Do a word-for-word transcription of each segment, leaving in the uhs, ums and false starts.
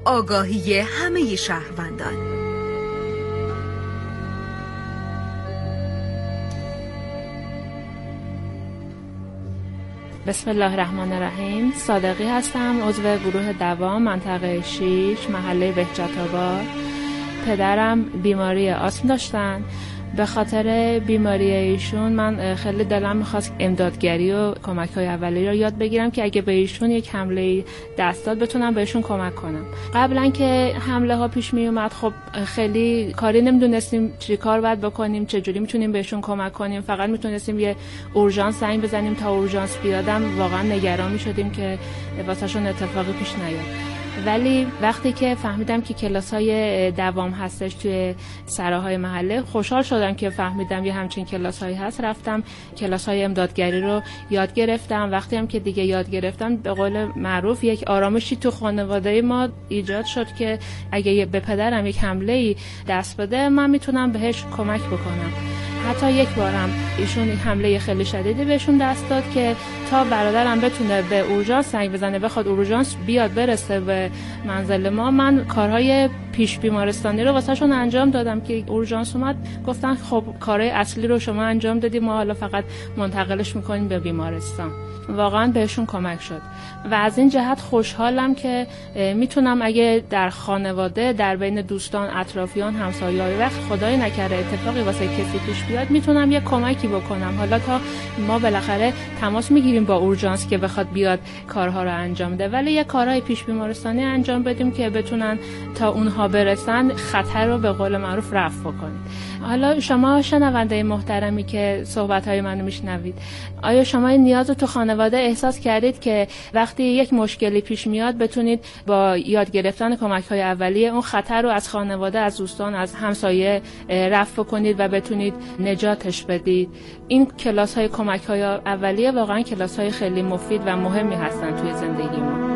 آگاهی همه شهروندان. بسم الله الرحمن الرحیم. صادقی هستم، عضو گروه دوام منطقه شیش محله بهجت‌آباد. پدرم بیماری آسم داشتن. به خاطر بیماری ایشون من خیلی دلم میخواست امدادگری و کمک‌های اولیه رو یاد بگیرم که اگه به ایشون یک حمله دست داد بتونم بهشون کمک کنم. قبلا که حمله ها پیش می اومد خب خیلی کاری نمیدونستیم چی کار باید بکنیم، چه جوری میتونیم بهشون کمک کنیم. فقط میتونستیم یه اورژانس زنگ بزنیم تا اورژانس بیادم. واقعا نگران میشدیم که واسهشون اتفاقی پیش نیاد. ولی وقتی که فهمیدم که کلاس‌های دوام هستش توی سراهای محله، خوشحال شدم که فهمیدم یه همچین کلاس‌هایی هست. رفتم کلاس‌های امدادگری رو یاد گرفتم. وقتی هم که دیگه یاد گرفتم، به قول معروف یک آرامشی تو خانواده ما ایجاد شد که اگه به پدرم یک حمله‌ای دست بده من میتونم بهش کمک بکنم. حتی یک بارم ایشون حمله خیلی شدیدی بهشون دست داد که تا برادرم بتونه به اورژانس زنگ بزنه، بخواد اورژانس بیاد برسه به منزل ما، من کارهای پیش بیمارستانی رو واسهشون انجام دادم. که اورژانس اومد گفتن خب کارهای اصلی رو شما انجام دادی، ما حالا فقط منتقلش میکنیم به بیمارستان. واقعا بهشون کمک شد و از این جهت خوشحالم که میتونم اگه در خانواده، در بین دوستان، اطرافیان، همسایه‌ها وقت خدای نکرده اتفاقی واسه کسی پیش بیاد، میتونم یه کمکی بکنم. حالا تا ما بالاخره تماس میگیریم با اورژانس که بخواد بیاد کارها رو انجام بده، ولی یه کارهای پیش بیمارستانی انجام بدیم که بتونن تا اونها برسن خطر رو به قول معروف رفع بکنید. حالا شما شنونده محترمی که صحبت‌های منو میشنوید، آیا شما این نیاز رو تو خانواده احساس کردید که وقتی یک مشکلی پیش میاد بتونید با یاد گرفتن کمک‌های اولیه اون خطر رو از خانواده، از دوستان، از همسایه رفع کنید و بتونید نجاتش بدید؟ این کلاس‌های کمک‌های اولیه واقعا کلاس‌های خیلی مفید و مهمی هستن توی زندگی ما.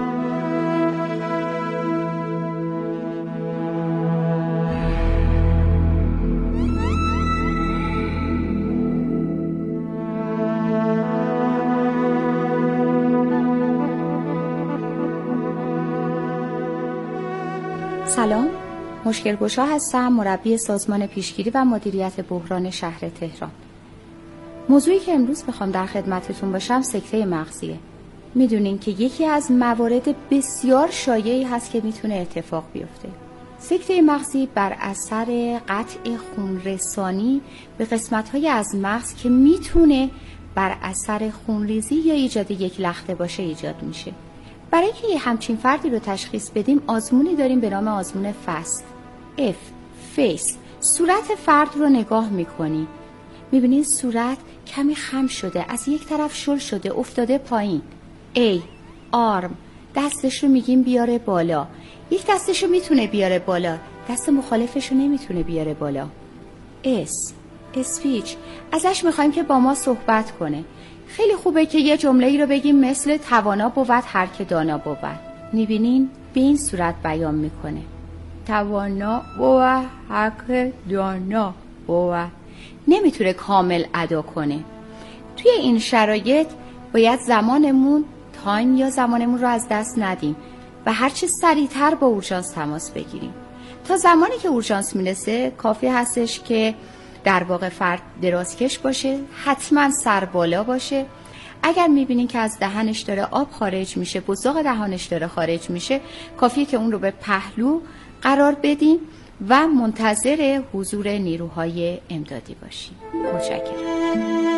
سلام، مشکل گشا هستم، مربی سازمان پیشگیری و مدیریت بحران شهر تهران. موضوعی که امروز بخوام در خدمتتون باشم سکته مغزیه. میدونین که یکی از موارد بسیار شایعی هست که میتونه اتفاق بیفته. سکته مغزی بر اثر قطع خونرسانی به قسمت‌های از مغز که میتونه بر اثر خونریزی یا ایجاد یک لخته باشه ایجاد میشه. برای که یه همچین فردی رو تشخیص بدیم آزمونی داریم به نام آزمون فست. F فیس. صورت فرد رو نگاه میکنی، میبینی صورت کمی خم شده، از یک طرف شل شده، افتاده پایین. A آرم. دستش رو میگیم بیاره بالا، یک دستش رو میتونه بیاره بالا، دست مخالفش رو نمیتونه بیاره بالا. S اسپیچ. ازش میخوایم که با ما صحبت کنه. خیلی خوبه که یه جمله ای رو بگیم مثل توانا بود هر که دانا بود. میبینین به این صورت بیان میکنه، توانا بود هر که دانا بود. نمیتونه کامل ادا کنه. توی این شرایط باید زمانمون تایم یا زمانمون رو از دست ندیم و هرچه سریعتر با اورژانس تماس بگیریم. تا زمانی که اورژانس میرسه کافی هستش که در واقع فرد درازکش باشه، حتما سر بالا باشه. اگر میبینین که از دهنش داره آب خارج میشه، بزاق دهانش داره خارج میشه، کافیه که اون رو به پهلو قرار بدیم و منتظر حضور نیروهای امدادی باشیم. متشکرم.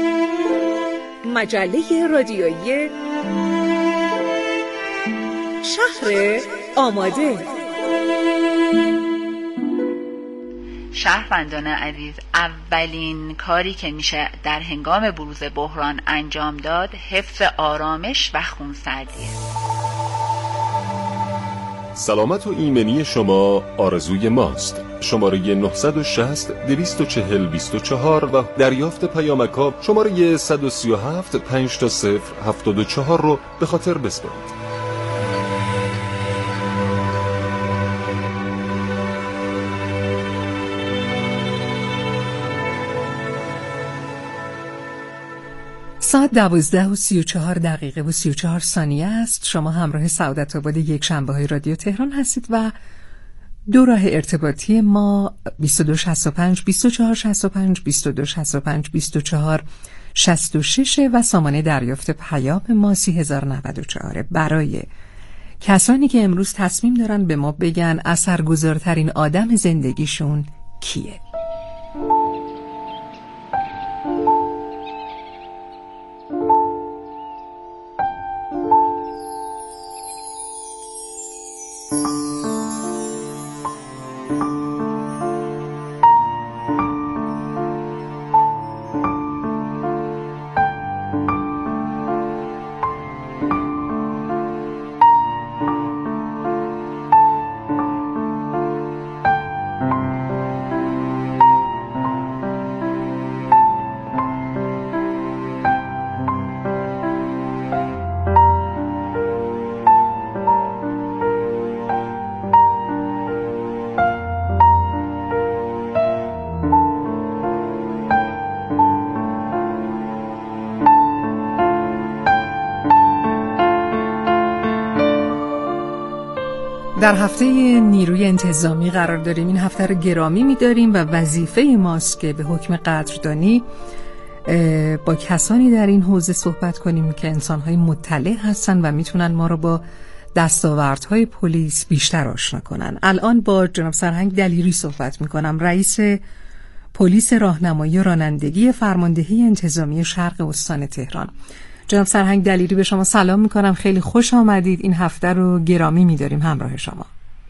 مجله رادیویی شهر آماده. شهروندان عزیز، اولین کاری که میشه در هنگام بروز بحران انجام داد حفظ آرامش و خونسردیه. سلامت و ایمنی شما آرزوی ماست. شماره نه شش صفر دو چهار صفر بیست و چهار و دریافت پیامک‌ها شماره صد و سی و هفت پنج تا صفر هفتاد و چهار رو به خاطر بسپارید. ساعت دوازده و سی و چهار دقیقه و سی و چهار ثانیه است. شما همراه سعادت آباد یک شنبه های رادیو تهران هستید و دو راه ارتباطی ما بیست و دو شصت و پنج بیست و چهار شصت و پنج بیست و دو شصت و پنج بیست و چهار شصت و شش و سامانه دریافت پیام ما سی هزار و نود و چهار. برای کسانی که امروز تصمیم دارن به ما بگن اثرگذارترین آدم زندگیشون کیه. در هفته نیروی انتظامی قرار داریم. این هفته رو گرامی می‌داریم و وظیفه ماست که به حکم قدردانی با کسانی در این حوزه صحبت کنیم که انسان‌های مطلع هستن و میتونن ما رو با دستاوردهای پلیس بیشتر آشنا کنن. الان با جناب سرهنگ دلیری صحبت می‌کنم، رئیس پلیس راهنمایی و رانندگی فرماندهی انتظامی شرق استان تهران. جناب سرهنگ دلیری به شما سلام میکنم، خیلی خوش آمدید. این هفته رو گرامی میداریم همراه شما.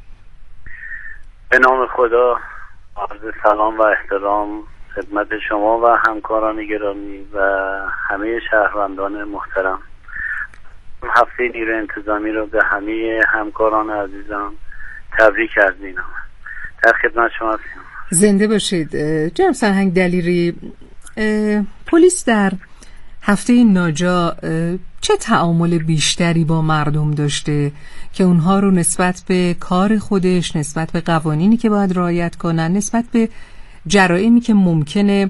به نام خدا، عرض سلام و احترام خدمت شما و همکاران گرامی و همه شهروندان محترم. هفته نیروی انتظامی رو به همه همکاران عزیزم تبریک عرض می‌کنم. در خدمت شما هستم. زنده باشید. جناب سرهنگ دلیری، پلیس در هفته ناجا چه تعامل بیشتری با مردم داشته که اونها رو نسبت به کار خودش، نسبت به قوانینی که باید رعایت کنن، نسبت به جرائمی که ممکنه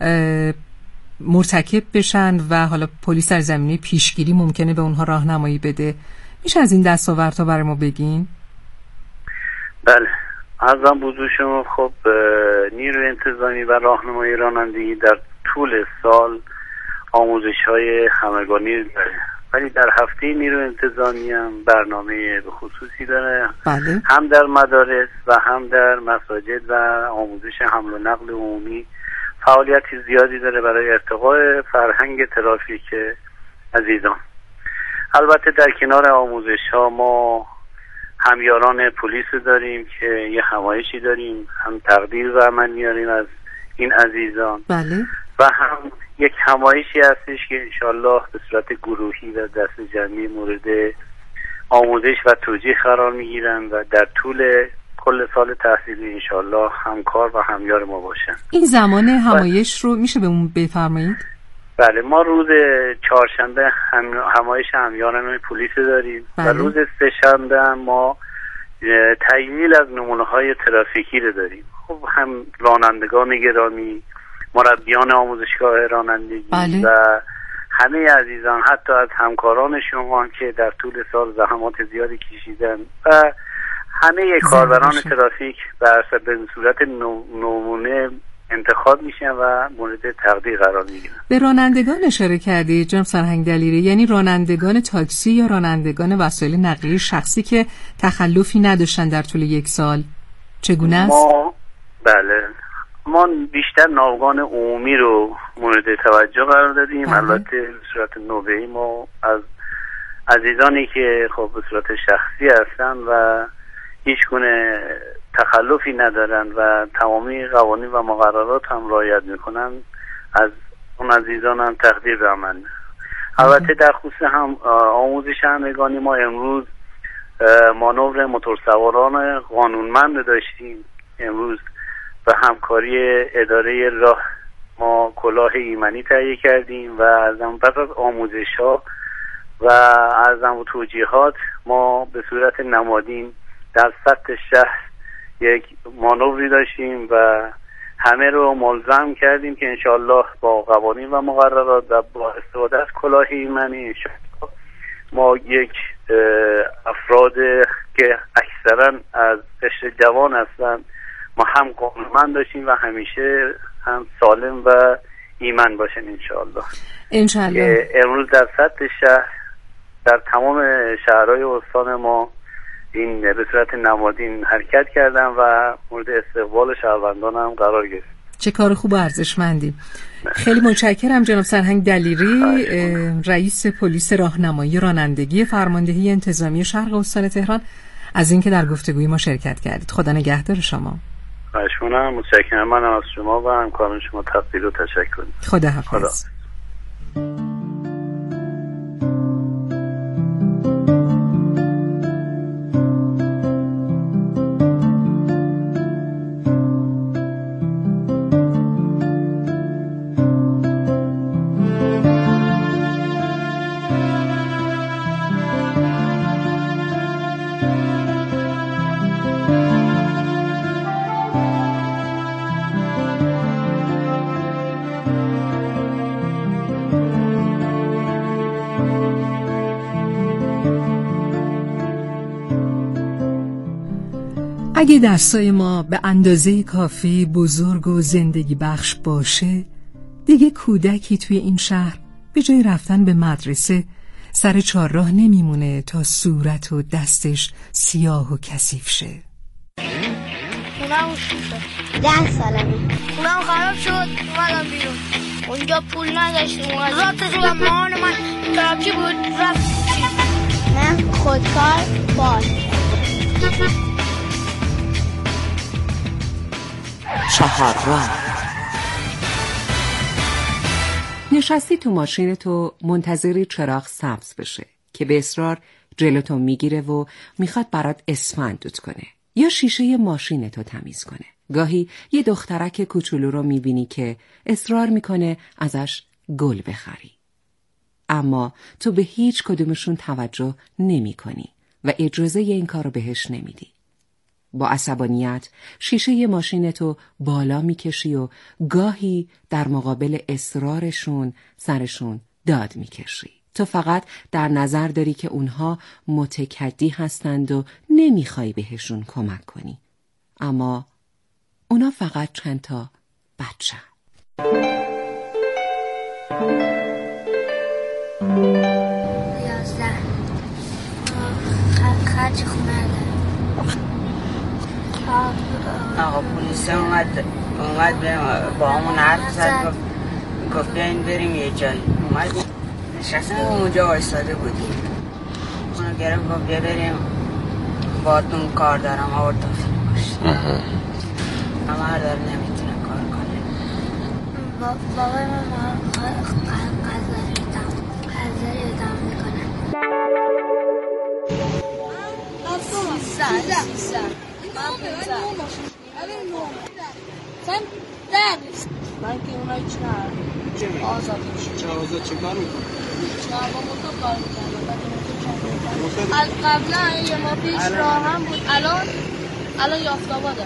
مرتکب بشن و حالا پلیس در زمینه پیشگیری ممکنه به اونها راهنمایی بده، میشه از این دستاوردها برای ما بگین؟ بله، عرضم بزرگ شما. خب نیروی انتظامی و راهنمایی رانندگی در طول سال آموزش های همگانی داره، ولی در هفته نیروی انتظامی هم برنامه به خصوصی داره. بله. هم در مدارس و هم در مساجد و آموزش حمل و نقل عمومی فعالیتی زیادی داره برای ارتقاء فرهنگ ترافیک عزیزان. البته در کنار آموزش ها ما همیاران پلیس داریم که یه همایشی داریم، هم تقدیر و عمل میاریم از این عزیزان. بله. و هم یک همایشی هستش که انشالله به صورت گروهی و دست جمعی مورد آموزش و توجیه قرار میگیرن و در طول کل سال تحصیلی انشالله همکار و همیار ما باشن. این زمان همایش رو میشه بهمون بفرمایید؟ بله، ما روز چهارشنبه هم همایش همیاران پلیس داریم. بله. و روز سه‌شنبه ما تکمیل از نمونه های ترافیکی رو داریم. خب هم رانندگان گرامی، مربیان آموزشگاه رانندگی. بله. و همه عزیزان، حتی از همکاران شما که در طول سال زحمات زیادی کشیدن و همه کاربران ترافیک به صورت نمونه انتخاب میشن و مورد تقدیر قرار میگیرن. به رانندگان اشاره کردید جناب سرهنگ دلیری، یعنی رانندگان تاکسی یا رانندگان وسایل نقلیه شخصی که تخلفی نداشتن در طول یک سال، چگونه است؟ ما بله ما بیشتر ناوگان عمومی رو مورد توجه قرار دادیم. بله. البته به صورت نوبه‌ای ما از عزیزانی که خب به صورت شخصی هستن و هیچ گونه تخلفی ندارن و تمامی قوانین و مقررات هم رعایت میکنن، از اون عزیزان هم تقدیر به عمل. البته در خصوص هم آموزش همگانی ما امروز مانور موتورسواران قانونمند داشتیم. امروز به همکاری اداره راه ما کلاه ایمنی تهیه کردیم و از پس از آموزش ها و از توجیهات ما به صورت نمادین در سطح شهر یک مانوری داشتیم و همه رو ملزم کردیم که انشاءالله با قوانین و مقررات و با استفاده از کلاه ایمنی انشاءالله ما یک افراد که اکثرا از قشر جوان هستن ما هم قانونمند داشتیم و همیشه هم سالم و ایمن باشن انشاءالله. انشاءالله. امروز در سطح شهر در تمام شهرهای استان ما این به صورت نمادین حرکت کردن و مورد استقبال شهروندان هم قرار گرفت. چه کار خوب و ارزشمندی. خیلی متشکرم جناب سرهنگ دلیری، رئیس پلیس راهنمایی رانندگی فرماندهی انتظامی شرق استان تهران، از اینکه در گفتگوی ما شرکت کردید. خدا نگهدار شما. خواهش می‌کنم. متشکرم. منم از شما و همکاران شما تقدیر و تشکر. خدا حافظ. خدا. اگه دستای ما به اندازه کافی بزرگ و زندگی بخش باشه، دیگه کودکی توی این شهر به جای رفتن به مدرسه سر چهارراه نمیمونه تا صورت و دستش سیاه و کثیف شه. خونم شده ده سالمه، خونم خراب شد اومدم بیرون، اونجا پول نداشتیم، رات تو مامان من ترکی بود رفت من خودکار باد. چهارراه. نشستی تو ماشین تو منتظری چراغ سبز بشه که به اصرار جلوتو میگیره و میخواد برات اسفند دود کنه یا شیشه ماشین تو تمیز کنه. گاهی یه دخترک کوچولو رو میبینی که اصرار میکنه ازش گل بخری، اما تو به هیچ کدومشون توجه نمی کنی و اجازه این کار رو بهش نمیدی. با عصبانیت شیشه ماشینتو بالا میکشی و گاهی در مقابل اصرارشون سرشون داد میکشی. تو فقط در نظر داری که اونها متکدی هستند و نمیخوای بهشون کمک کنی، اما اونا فقط چند تا بچه. یازده خرج خونه دارم. آقا پلیس اومد اومد با همون حرف زد، گفت بیاین بریم یه جایی. اومد نشستیم اونجا وایساده بودیم، اونو گرفت گفت بیا بریم باهاتون کار دارم، آورد تا فیلم باشه. اما هر دار نمیتونه کار کنه. بابای من قضاری قضاری ادام میکنه. سیزده سیزده سن درس من که اونایی چی نرم آزاد میشه. چه آزاد چه کار میکنه؟ چه با موتور کار میکنه. قبلا یه ما پیش راه هم بود، الان الان یافت‌آباده.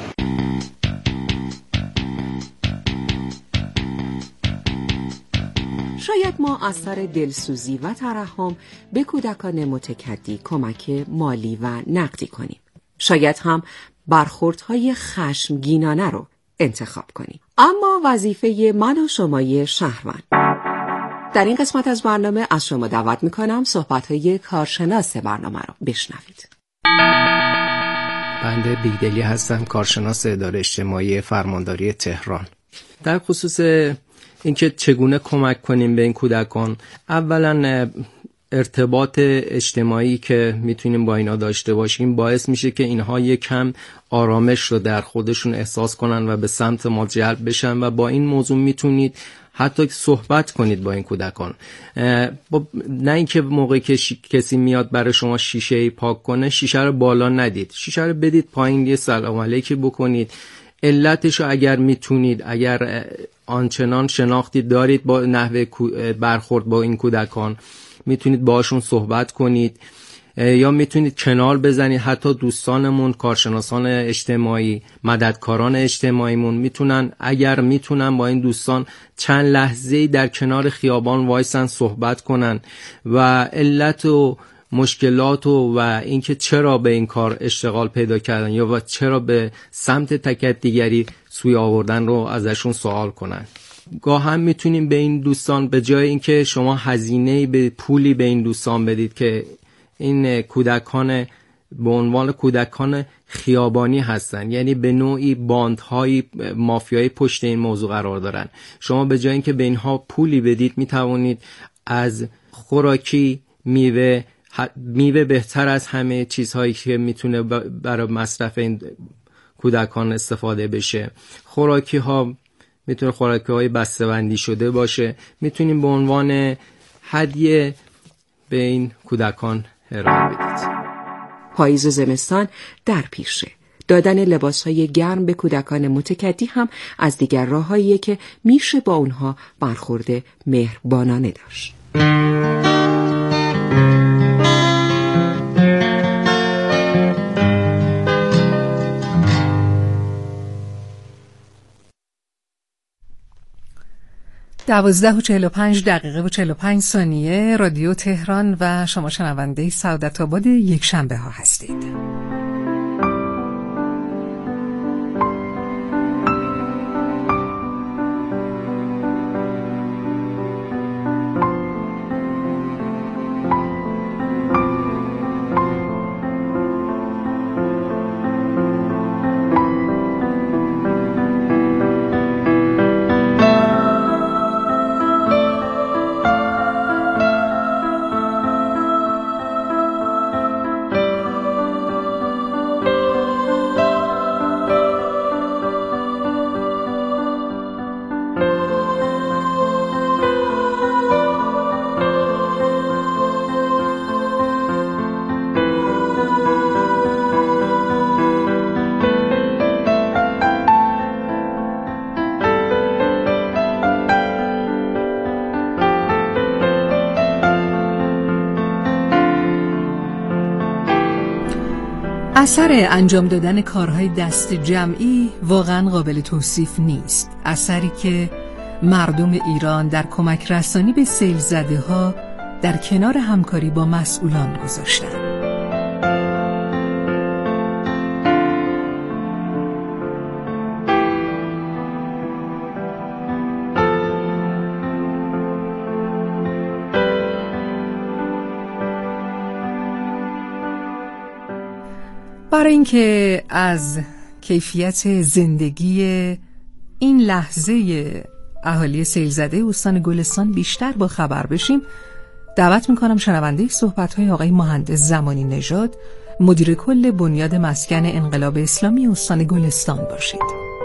شاید ما از سر دلسوزی و ترحم به کودکان متکدی کمک مالی و نقدی کنیم. شاید هم برخوردهای خشمگینانه رو انتخاب کنیم. اما وظیفه من و شمای شهروند. در این قسمت از برنامه از شما دعوت میکنم صحبتهای کارشناس برنامه رو بشنوید. بنده بیگدلی هستم، کارشناس اداره اجتماعی فرمانداری تهران. در خصوص اینکه چگونه کمک کنیم به این کودکان، اولا ارتباط اجتماعی که میتونیم با اینا داشته باشیم باعث میشه که اینها یک کم آرامش رو در خودشون احساس کنن و به سمت ما جلب بشن و با این موضوع میتونید حتی صحبت کنید با این کودکان. نه اینکه موقعی که کسی میاد برای شما شیشه پاک کنه شیشه رو بالا ندید، شیشه رو بدید پایین، یه سلام علیکی بکنید. علتش رو اگر میتونید، اگر آنچنان شناختی دارید با نحوه برخورد با این کودکان، میتونید باشون صحبت کنید. یا میتونید کنار بزنید. حتی دوستانمون، کارشناسان اجتماعی، مددکاران اجتماعیمون میتونن، اگر میتونن، با این دوستان چند لحظه‌ای در کنار خیابان وایسن صحبت کنن و علت و مشکلات و و اینکه چرا به این کار اشتغال پیدا کردن یا و چرا به سمت تکت دیگری سوی آوردن رو ازشون سوال کنن. گاه هم میتونیم به این دوستان به جای اینکه شما هزینه به پولی به این دوستان بدید که این کودکان به عنوان کودکان خیابانی هستن، یعنی به نوعی باندهای مافیایی پشت این موضوع قرار دارن، شما به جای اینکه به اینها پولی بدید میتوانید از خوراکی، میوه میوه بهتر از همه چیزهایی که میتونه برای مصرف این کودکان استفاده بشه. خوراکی ها میتونه خوراکی های بسته‌بندی شده باشه، میتونیم به عنوان هدیه به این کودکان ارائه بدید. پاییز و زمستان در پیشه. دادن لباسهای گرم به کودکان متکدی هم از دیگر راههاییه که میشه با اونها برخورد مهربانانه داشت. دوازده و چهل و پنج دقیقه و چهل و پنج ثانیه رادیو تهران و شما شنونده سعادت آباد یک شنبه ها هستید. اثر انجام دادن کارهای دست جمعی واقعا قابل توصیف نیست. اثری که مردم ایران در کمک رسانی به سیل زده ها در کنار همکاری با مسئولان گذاشتند. برای اینکه از کیفیت زندگی این لحظه اهالی سیل زده استان گلستان بیشتر با خبر بشیم، دعوت میکنم شنونده صحبت‌های آقای مهندس زمانی نژاد، مدیر کل بنیاد مسکن انقلاب اسلامی استان گلستان باشید.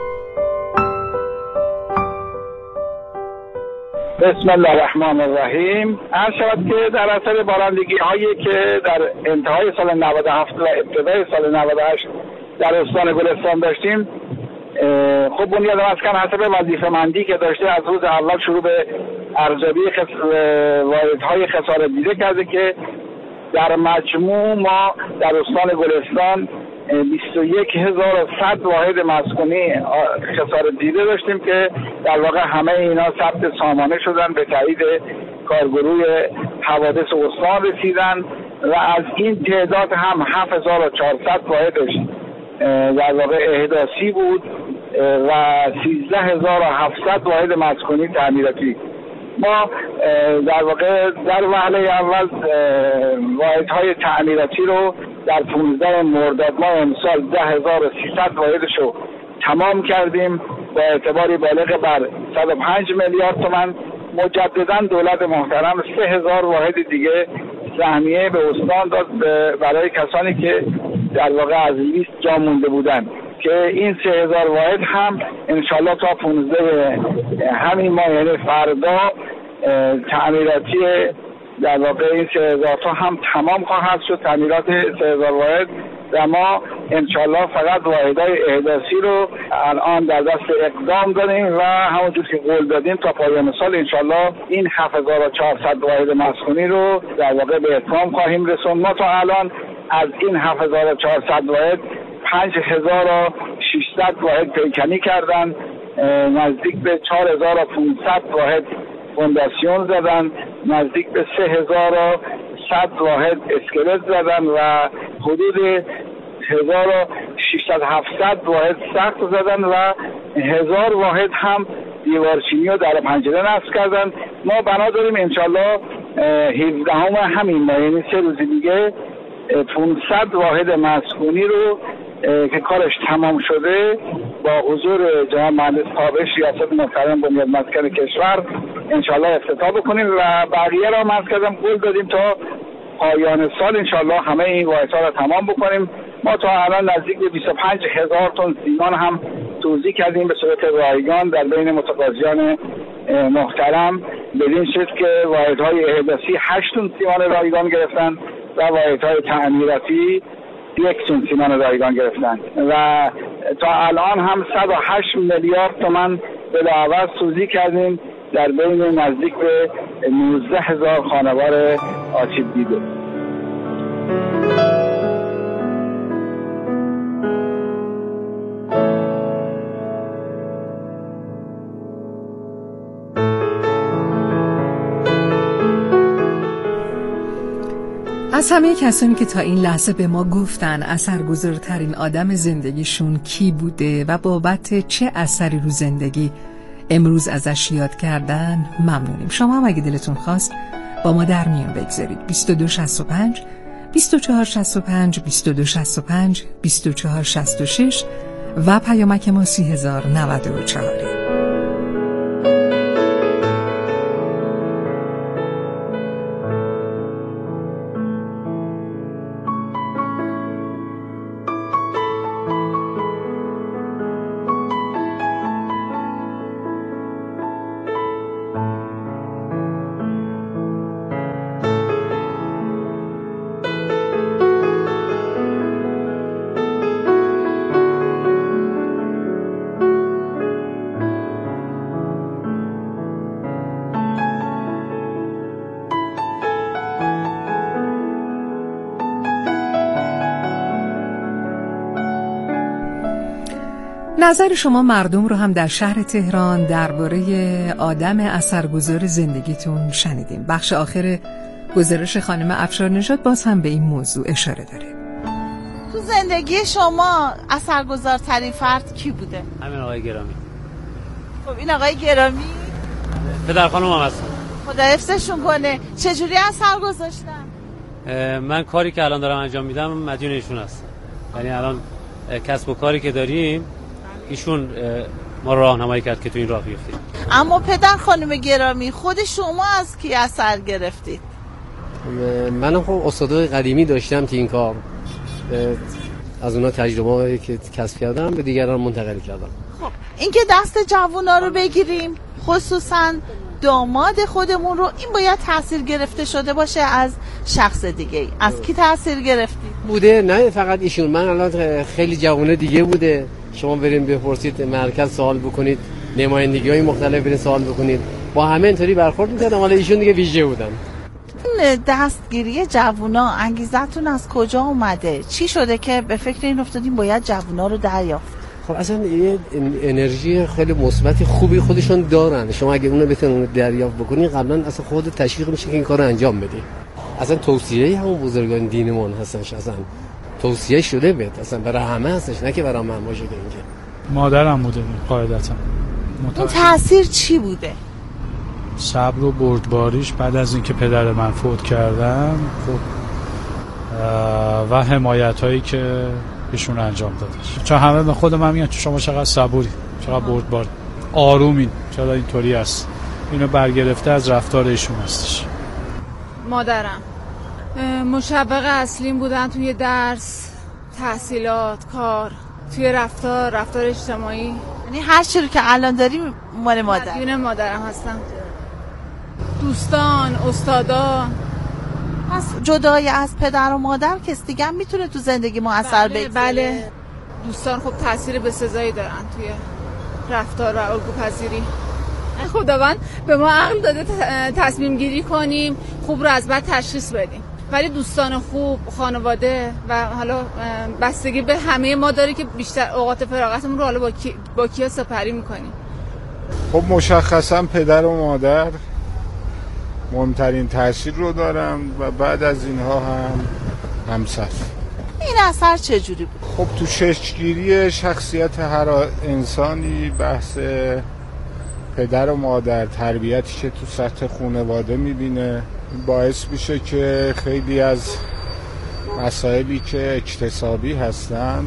بسم الله الرحمن الرحیم. عرض شود که در اثر بارندگی هایی که در انتهای سال نود و هفت و ابتدای سال نود و هشت در استان گلستان داشتیم، خب بنیاد مسکن حسب وظیفه‌مندی که داشته از روز اول شروع به ارزیابی خس... واحدهای خسارت دیده کرده که در مجموع ما در استان گلستان بیست و یک هزار و صد واحد مسکونی خسارت دیده داشتیم که در واقع همه اینا ثبت سامانه شدن، به تایید کارگروه حوادث استان رسیدن و از این تعداد هم هفت هزار و چهارصد واحدش در واقع احداثی بود و سیزده هزار و هفتصد واحد مسکونی تعمیراتی. ما در واقع در وهله اول واحدهای تعمیراتی رو در پانزده مرداد ماه امسال ده هزار و سیصد واحدش رو تمام کردیم با اعتباری بالغ بر صد و پنج میلیارد تومان. مجددا دولت محترم سه هزار واحد دیگه سهمیه به استان داد برای کسانی که در واقع از لیست جا مونده بودن که این سه هزار واحد هم انشالله تا پانزده همین ماه یعنی فردا تعمیراتی در واقع این سه هزار تا هم تمام خواهد شد. تعمیرات سه هزار واحد و ما انشالله فقط واحدهای احداثی رو الان در دست اقدام داریم و همونجور که قول دادیم تا پایان سال انشالله این هفت هزار و چهارصد واحد مسکونی رو در واقع به اتمام خواهیم رسوند. ما تا الان از این هفت هزار و چهارصد واحد پنج هزار و ششصد واحد پیکنی کردن، نزدیک به چهار هزار و پانصد واحد فونداسیون زدن، نزدیک به سه هزار و صد واحد اسکلت زدن و حدود هزار و ششصد هفتصد واحد سقف زدن و هزار واحد هم دیوارچینی و در پنجره نصب کردن. ما بنا داریم انشالله هفدهم همین ماه، یعنی سه روز دیگه پانصد واحد مسکونی رو که کارش تمام شده با حضور جناب مهندس تابش ریاست محترم بنیاد مسکن کشور انشالله افتتاح بکنیم و بقیه را مرز کردم قول دادیم تا پایان سال انشالله همه این واحدها را تمام بکنیم. ما تا الان نزدیک به بیست و پنج هزار تن سیمان هم توزیع کردیم به صورت رایگان در بین متقاضیان محترم، بدین شکل که واحدهای احداثی هشت تن سیمان رایگان گرفتن و واحدهای تعمیراتی یک تن سیمان رایگان گرفتن و تا الان هم صد و هشت میلیارد تومان بلاعوض توزیع کردیم در بین نزدیک به نوزده هزار خانوار آسیب دیده. از همه کسانی که تا این لحظه به ما گفتن اثرگذارترین آدم زندگیشون کی بوده و بابت چه اثری رو زندگی امروز ازش یاد کردن ممنونیم. شما هم اگه دلتون خواست با ما در میون بگذارید. بیست و دو شصت و پنج بیست و چهار شصت و پنج بیست و دو شصت و پنج بیست و چهار شصت و شش و پیامک ما سی هزار و نود و چهار. نظر شما مردم رو هم در شهر تهران درباره آدم اثرگذار زندگیتون شنیدیم. بخش آخر گزارش خانم افشارنژاد باز هم به این موضوع اشاره داره. تو زندگی شما اثرگذارترین فرد کی بوده؟ همین آقای گرامی. خب این آقای گرامی پدر خانم هم هستن. خدا حفظشون کنه. چجوری اثر گذاشتن؟ من کاری که الان دارم انجام میدم مدیون ایشون هستم. یعنی الان کسب و کاری که داریم ایشون ما راهنمایی کرد که تو این راه بیفتیم. اما پدر خانم گرامی خود شما از کی اثر گرفتید؟ منم خب استادای قدیمی داشتم که این کار از اونا تجربه‌ای که کسب کردم به دیگران منتقل کردم. خب اینکه دست جوونا رو بگیریم، خصوصا داماد خودمون رو، این باید تاثیر گرفته شده باشه از شخص دیگه ای. از کی تاثیر گرفتی؟ بوده نه فقط ایشون، من الان خیلی جوونه دیگه بوده. شما بریم بپرسید مرکز سوال بکنید، نمایندگی‌های مختلف برید سوال بکنید، با همه اینطوری برخورد می‌کردن. حالا ایشون دیگه ویژه بودن. دستگیری جوونا انگیزتون از کجا اومده؟ چی شده که به فکر این افتادین باید جوونا رو دریافت؟ خب اصلا یه انرژی خیلی مثبت خوبی خودشون دارن. شما اگه اونو بتونید دریافت بکنید قبلا اصلا خود تشویق میشه که این کارو انجام بدید. اصلا توصیه همون بزرگان دینمون هستنش، اصلا توصیه شده بهت، اصلا برای همه هستش، نه که برای من باشه. که اینکه مادرم بوده قاعدتا. اون تأثیر چی بوده؟ صبر و بردباریش بعد از اینکه پدر من فوت کردن، خب و حمایت هایی که ایشون انجام دادش. چون همه به خود من میگن شما چقدر صبوری، چقدر بردباری، آرومین، چرا اینطوری است. اینو برگرفته از رفتار ایشون هستش. مادرم مشوق اصلیم بودن توی درس، تحصیلات، کار، توی رفتار، رفتار اجتماعی. یعنی هر چیزی که الان داریم مال مادر. مدیون مادرم هستم. دوستان، استادا، پس جدای از پدر و مادر کس دیگه هم میتونه تو زندگی ما اثر بگذاره؟ بله، دوستان خب تاثیر بسزایی دارن توی رفتار و الگوپذیری. خداوند به ما عقل داده تصمیم گیری کنیم، خوب رو از بد تشخیص بدیم، ولی دوستان خوب، خانواده و حالا بستگی به همه ما داره که بیشتر اوقات فراغتمون رو حالا با, کی... با کیا سپری میکنیم. خب مشخصا پدر و مادر مهمترین تاثیر رو دارن و بعد از اینها هم همسر. این اثر چجوری بود؟ خب تو شکل‌گیری شخصیت هر انسانی بحث پدر و مادر، تربیتی که تو سطح خانواده میبینه باعث میشه که خیلی از مسائلی که اکتسابی هستن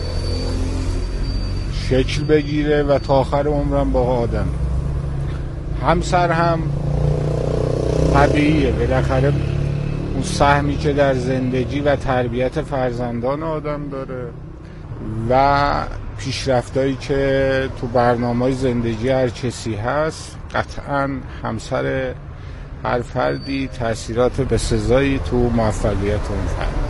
شکل بگیره و تا آخر عمرم با آدم. همسر هم طبیعیه، بالاخره اون سهمی که در زندگی و تربیت فرزندان آدم داره و پیشرفتایی که تو برنامه‌های زندگی هر کسی هست، قطعاً همسر هر فردی تأثیرات بسزایی تو موفقیت اون فرد.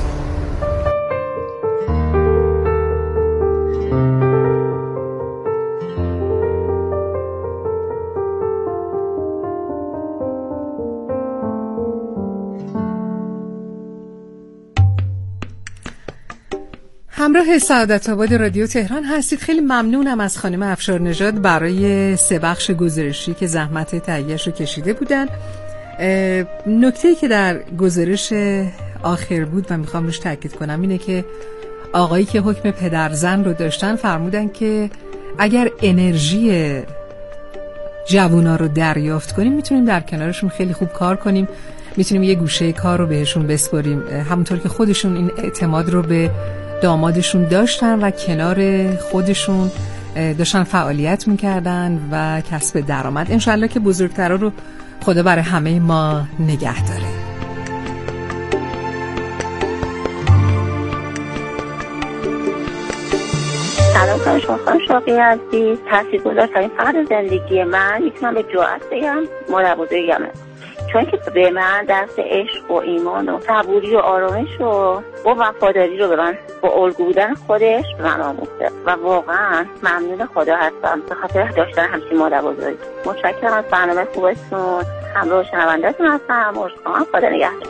همراه سعادت آباد رادیو تهران هستید. خیلی ممنونم از خانم افشار نژاد برای سه بخش گزارشی که زحمت تهیه‌اش رو کشیده بودن. نکته‌ای که در گزارش آخر بود و میخوام روش تاکید کنم اینه که آقایی که حکم پدر زن رو داشتن فرمودن که اگر انرژی جوونا رو دریافت کنیم میتونیم در کنارشون خیلی خوب کار کنیم، میتونیم یه گوشه کار رو بهشون بسپاریم، همونطور که خودشون این اعتماد رو به دامادشون داشتن و کنار خودشون داشتن فعالیت میکردن و کسب درآمد. انشالله که بزرگترها رو خدا برای همه ما نگه داره. سلام کنم شما خانم شاقی عزیز. تاثیرگذارترین فرد زندگی من میتونم به جرئت بگم مادر بزرگمه، چون که به من درس عشق و ایمان و صبوری و آرامش و و وفاداری رو به من با الگو بودن خودش به من آموخته و واقعا ممنون خدا هستم به خاطر داشتن همچین مادر بزرگ. متشکرم از برنامه خوبتون. همراه شنونده‌تون هستم. مشتاقم. خدا نگهدار.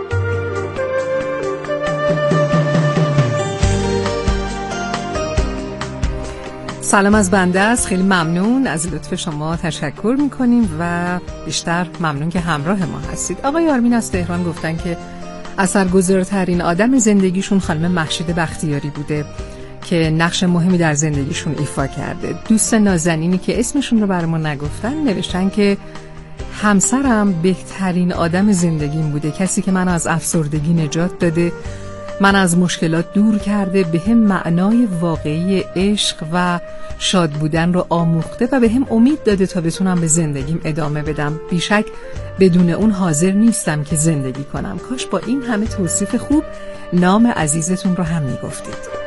سلام از بنده است. خیلی ممنون از لطف شما تشکر میکنیم و بیشتر ممنون که همراه ما هستید. آقای آرمین از تهران گفتن که اثرگذارترین آدم زندگیشون خانم مهشید بختیاری بوده که نقش مهمی در زندگیشون ایفا کرده. دوست نازنینی که اسمشون رو برامون نگفتن نوشتن که همسرم بهترین آدم زندگیم بوده، کسی که من از افسردگی نجات داده، من از مشکلات دور کرده، به هم معنای واقعی عشق و شاد بودن رو آموخته و به هم امید داده تا بتونم به زندگیم ادامه بدم. بیشک بدون اون حاضر نیستم که زندگی کنم. کاش با این همه توصیف خوب نام عزیزتون رو هم میگفتید.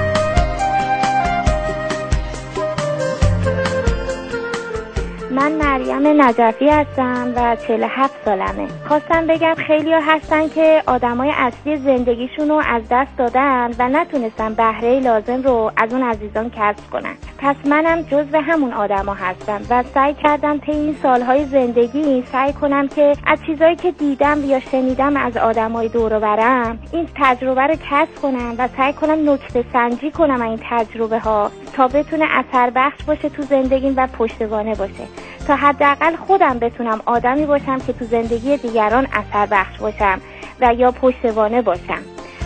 من مریم نجفی هستم و چهل و هفت سالمه. خواستم بگم خیلی ها هستن که آدمای اصلی زندگیشون رو از دست دادن و نتونستن بهره لازم رو از اون عزیزان کسب کنن. پس منم جزو همون آدما هستم و سعی کردم طی این سالهای زندگی سعی کنم که از چیزایی که دیدم یا شنیدم از آدمای دور و برم این تجربه رو کسب کنم و سعی کنم نکته سنجی کنم این تجربه ها تا بتونه اثر بخش باشه تو زندگیم و پشتوانه باشه، تا حداقل خودم بتونم آدمی باشم که تو زندگی دیگران اثر بخش باشم و یا پشتوانه باشم.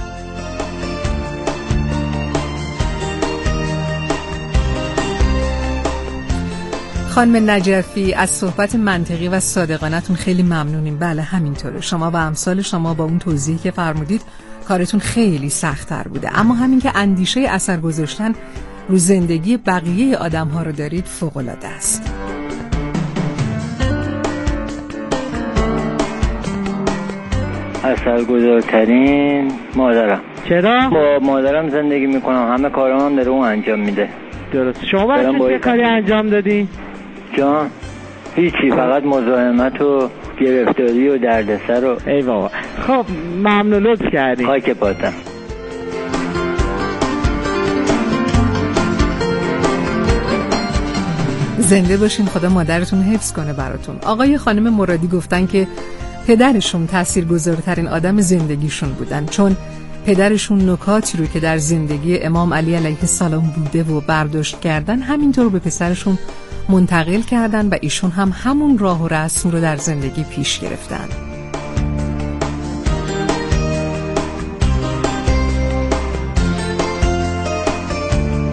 خانم نجفی از صحبت منطقی و صادقانتون خیلی ممنونیم. بله همینطوره، شما و امثال شما با اون توضیحی که فرمودید کارتون خیلی سخت‌تر بوده، اما همین که اندیشه اثر گذاشتن رو زندگی بقیه آدم‌ها رو دارید فوق‌العاده است. اثرگذارترین مادرم. چرا؟ با مادرم زندگی میکنم، همه کارام هم داره اون انجام میده. درست. شما برای چه کاری انجام دادی؟ جان هیچی، فقط مزاحمت و گرفتاری و دردسر و ای بابا. خب ممنون، لطف کردی. خاک پاتم. زنده باشین، خدا مادرتون حفظ کنه براتون. آقای خانم مرادی گفتن که پدرشون تاثیرگذارترین آدم زندگیشون بودن، چون پدرشون نکاتی رو که در زندگی امام علی علیه السلام بوده و برداشت کردن همینطور به پسرشون منتقل کردن و ایشون هم همون راه و رسم رو در زندگی پیش گرفتن.